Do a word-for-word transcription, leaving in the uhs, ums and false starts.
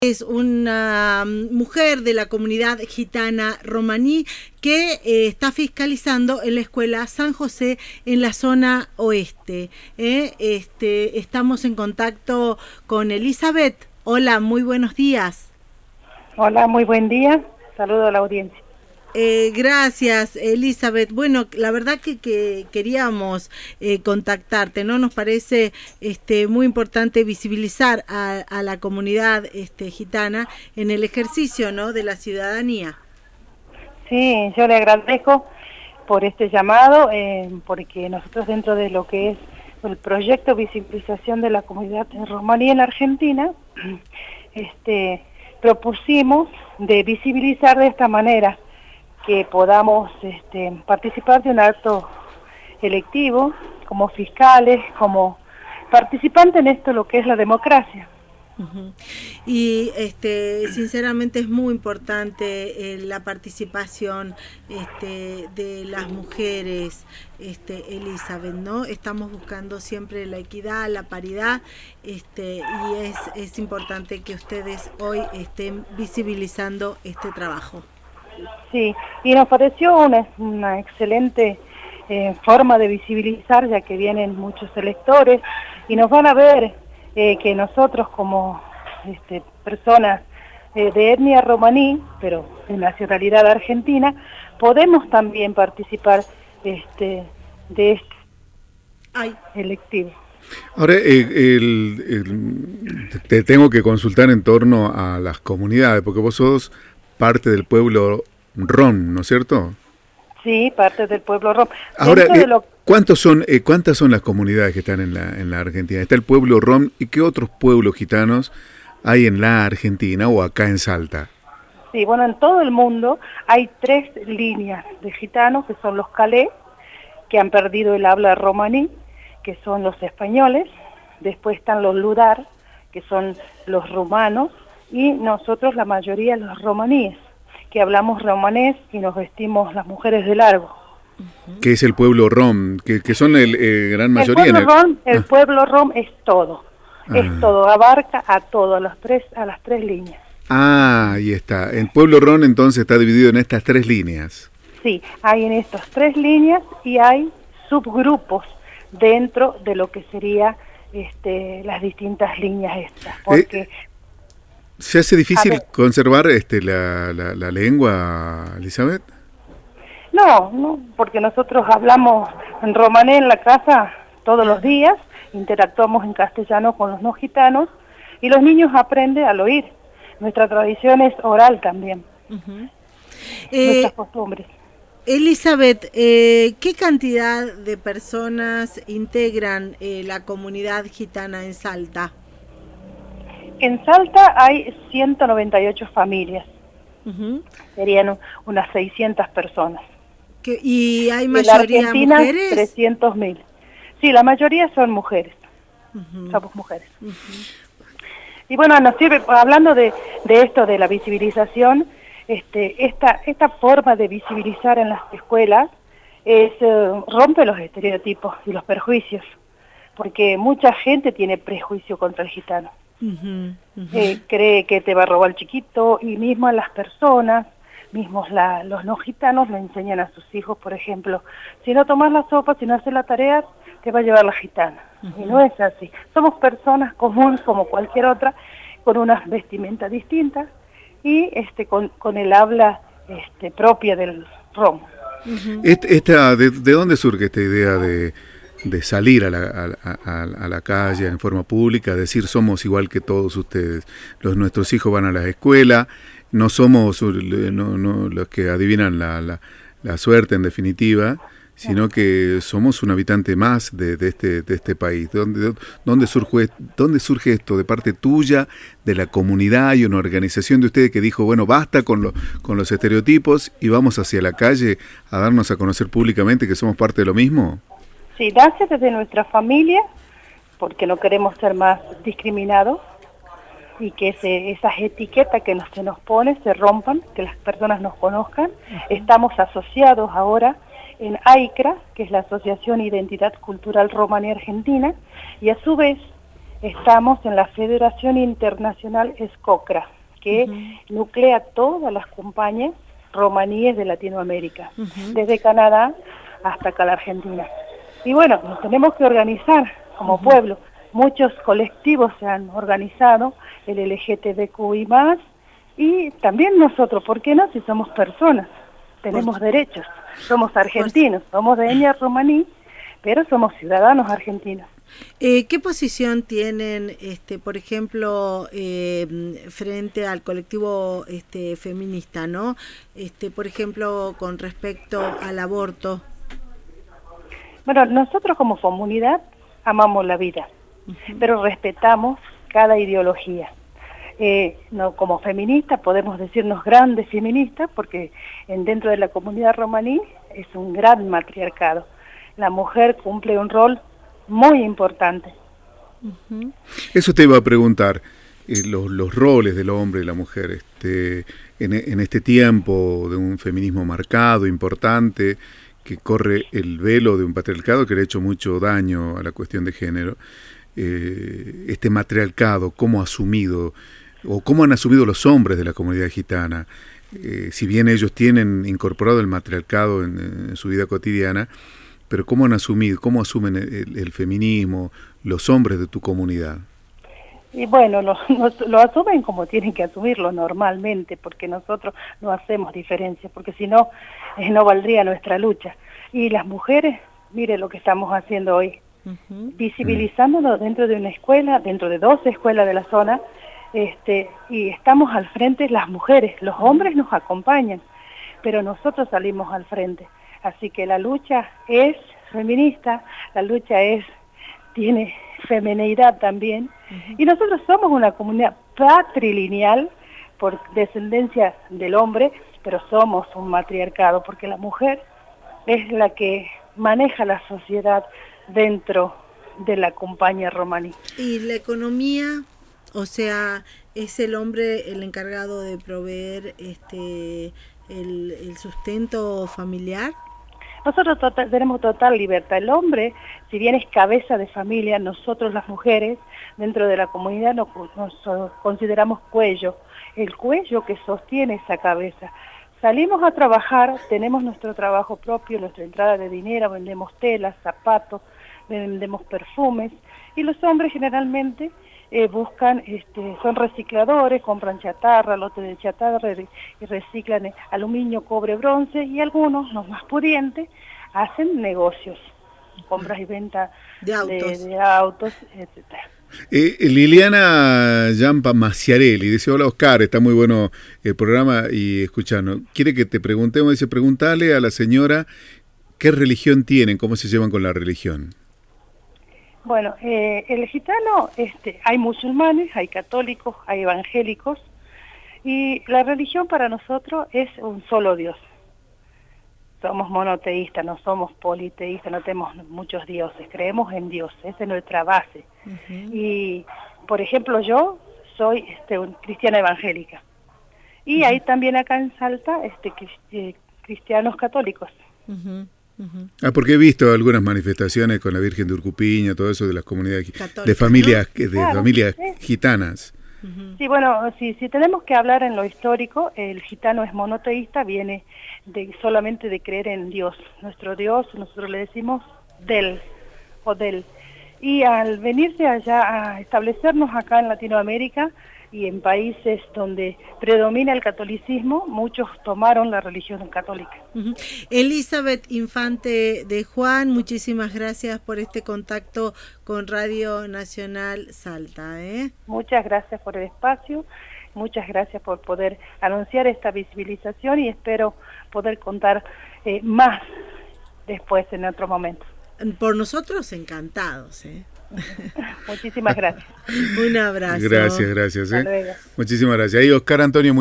Es una mujer de la comunidad gitana romaní que eh, está fiscalizando en la escuela San José en la zona oeste. ¿eh? Este, estamos en contacto con Elizabeth. Hola, muy buenos días. Hola, muy buen día. Saludo a la audiencia. Eh, gracias, Elizabeth. Bueno, la verdad que, que queríamos eh, contactarte, ¿no? Nos parece este, muy importante visibilizar a, a la comunidad este, gitana en el ejercicio, ¿no?, de la ciudadanía. Sí, yo le agradezco por este llamado, eh, porque nosotros dentro de lo que es el proyecto Visibilización de la Comunidad Romaní en la Argentina, este, propusimos de visibilizar de esta manera que podamos este, participar de un acto electivo como fiscales, como participantes en esto lo que es la democracia. Uh-huh. Y este, sinceramente es muy importante eh, la participación este, de las mujeres, este, Elizabeth, ¿no? Estamos buscando siempre la equidad, la paridad, este, y es, es importante que ustedes hoy estén visibilizando este trabajo. Sí, y nos pareció una, una excelente eh, forma de visibilizar, ya que vienen muchos electores y nos van a ver eh, que nosotros como este, personas eh, de etnia romaní, pero de nacionalidad argentina, podemos también participar este, de este Ay. electivo. Ahora, eh, el, el, te tengo que consultar en torno a las comunidades, porque vos sos parte del pueblo rom, ¿no es cierto? Sí, parte del pueblo rom. Ahora, eh, lo... ¿cuántos son, eh, ¿cuántas son las comunidades que están en la, en la Argentina? Está el pueblo rom, ¿y qué otros pueblos gitanos hay en la Argentina o acá en Salta? Sí, bueno, en todo el mundo hay tres líneas de gitanos, que son los calé, que han perdido el habla romaní, que son los españoles. Después están los ludar, que son los rumanos, y nosotros la mayoría los romaníes, que hablamos romanés y nos vestimos las mujeres de largo. ¿Qué es el pueblo rom? Que, que son el eh, gran mayoría. El pueblo, en el... rom, el ah. pueblo rom es todo, ah. es todo, abarca a todo, a las tres, a las tres líneas. Ah, ahí está. El pueblo rom entonces está dividido en estas tres líneas. Sí, hay en estas tres líneas y hay subgrupos dentro de lo que sería este, las distintas líneas estas, porque... Eh, ¿Se hace difícil conservar este, la, la, la lengua, Elizabeth? No, no, porque nosotros hablamos en romané en la casa todos los días, interactuamos en castellano con los no gitanos y los niños aprenden al oír. Nuestra tradición es oral también, uh-huh. nuestras eh, costumbres. Elizabeth, eh, ¿qué cantidad de personas integran eh, la comunidad gitana en Salta? En Salta hay ciento noventa y ocho familias, uh-huh. serían unas seiscientas personas. ¿Qué, ¿Y hay mayoría en Argentina, mujeres? trescientos mil. Sí, la mayoría son mujeres, uh-huh. somos mujeres. Uh-huh. Y bueno, nos sirve, hablando de, de esto, de la visibilización, este, esta, esta forma de visibilizar en las escuelas es, uh, rompe los estereotipos y los perjuicios, porque mucha gente tiene prejuicio contra el gitano. Uh-huh, uh-huh. Eh, cree que te va a robar el chiquito, y mismo a las personas, mismos la, los no gitanos le enseñan a sus hijos, por ejemplo, si no tomas la sopa, si no haces la tarea, te va a llevar la gitana. Uh-huh. Y no es así. Somos personas comunes como cualquier otra, con unas vestimentas distintas y este con, con el habla este, propia del rom. Uh-huh. Esta, de, ¿De dónde surge esta idea de de salir a la, a, a, a la calle en forma pública, decir somos igual que todos ustedes, los nuestros hijos van a la escuela, no somos no, no, los que adivinan la, la, la suerte en definitiva, sino que somos un habitante más de, de, este, de este país? ¿Dónde, dónde, surge, ¿Dónde surge esto? ¿De parte tuya, de la comunidad y una organización de ustedes que dijo, bueno, basta con, lo, con los estereotipos y vamos hacia la calle a darnos a conocer públicamente que somos parte de lo mismo? Sí, nace desde nuestra familia, porque no queremos ser más discriminados y que ese, esas etiquetas que nos, se nos pone se rompan, que las personas nos conozcan. Uh-huh. Estamos asociados ahora en AICRA, que es la Asociación Identidad Cultural Romaní Argentina, y a su vez estamos en la Federación Internacional SCOCRA, que uh-huh. nuclea todas las compañías romaníes de Latinoamérica, uh-huh. desde Canadá hasta acá la Argentina. Y bueno, nos tenemos que organizar como uh-huh. pueblo. Muchos colectivos se han organizado, el L G T B Q I más, y también nosotros, ¿por qué no? Si somos personas, tenemos por... derechos, somos argentinos, por... somos de etnia romaní, pero somos ciudadanos argentinos. Eh, ¿Qué posición tienen, este, por ejemplo, eh, frente al colectivo este, feminista, ¿no? Este, por ejemplo, con respecto al aborto. Bueno, nosotros como comunidad amamos la vida, uh-huh. pero respetamos cada ideología. Eh, no, como feministas podemos decirnos grandes feministas porque en, dentro de la comunidad romaní es un gran matriarcado. La mujer cumple un rol muy importante. Uh-huh. Eso te iba a preguntar, eh, los, los roles del hombre y la mujer este, en, en este tiempo de un feminismo marcado, importante, que corre el velo de un patriarcado que le ha hecho mucho daño a la cuestión de género. Eh, este matriarcado, ¿cómo ha asumido o cómo han asumido los hombres de la comunidad gitana? Eh, si bien ellos tienen incorporado el matriarcado en, en su vida cotidiana, pero ¿cómo han asumido, cómo asumen el, el feminismo los hombres de tu comunidad? Y bueno, lo, lo, lo asumen como tienen que asumirlo normalmente, porque nosotros no hacemos diferencias, porque si no, eh, no valdría nuestra lucha. Y las mujeres, mire lo que estamos haciendo hoy, uh-huh. visibilizándonos dentro de una escuela, dentro de dos escuelas de la zona, este, y estamos al frente las mujeres, los hombres nos acompañan, pero nosotros salimos al frente. Así que la lucha es feminista, la lucha es tiene feminidad también, uh-huh. y nosotros somos una comunidad patrilineal por descendencia del hombre, pero somos un matriarcado, porque la mujer es la que maneja la sociedad dentro de la compañía romaní. ¿Y la economía? O sea, ¿es el hombre el encargado de proveer este el, el sustento familiar? Nosotros total, tenemos total libertad. El hombre, si bien es cabeza de familia, nosotros las mujeres, dentro de la comunidad nos, nos consideramos cuello, el cuello que sostiene esa cabeza. Salimos a trabajar, tenemos nuestro trabajo propio, nuestra entrada de dinero, vendemos telas, zapatos, vendemos perfumes, y los hombres generalmente eh, buscan, este, son recicladores, compran chatarra, lotes de chatarra y reciclan eh, aluminio, cobre, bronce, y algunos, los más pudientes, hacen negocios, compras y venta de autos, de, de autos, etcétera. Eh, Liliana Yampa Maciarelli dice: hola Oscar, está muy bueno el programa y escuchando. Quiere que te preguntemos, dice, preguntale a la señora qué religión tienen, cómo se llevan con la religión. Bueno, eh, el gitano, este, hay musulmanes, hay católicos, hay evangélicos, y la religión para nosotros es un solo Dios. Somos monoteístas, no somos politeístas, no tenemos muchos dioses, creemos en Dios, esa es nuestra base. Uh-huh. Y, por ejemplo, yo soy este, un cristiana evangélica. Y uh-huh. hay también acá en Salta este, eh, cristianos católicos. Uh-huh. Uh-huh. Ah, porque he visto algunas manifestaciones con la Virgen de Urcupiña, todo eso de las comunidades, Católica, de familias, ¿no? de claro, familias sí. gitanas. Uh-huh. Sí, bueno, si, si tenemos que hablar en lo histórico, el gitano es monoteísta, viene de solamente de creer en Dios. Nuestro Dios, nosotros le decimos del o del. Y al venirse allá a establecernos acá en Latinoamérica y en países donde predomina el catolicismo, muchos tomaron la religión católica. Uh-huh. Elizabeth Infante de Juan, muchísimas gracias por este contacto con Radio Nacional Salta. ¿eh? Muchas gracias por el espacio, muchas gracias por poder anunciar esta visibilización y espero poder contar eh, más después en otro momento. Por nosotros encantados, ¿eh? Muchísimas gracias. Un abrazo. Gracias, gracias. ¿eh? Hasta luego. Muchísimas gracias. Ahí Oscar Antonio.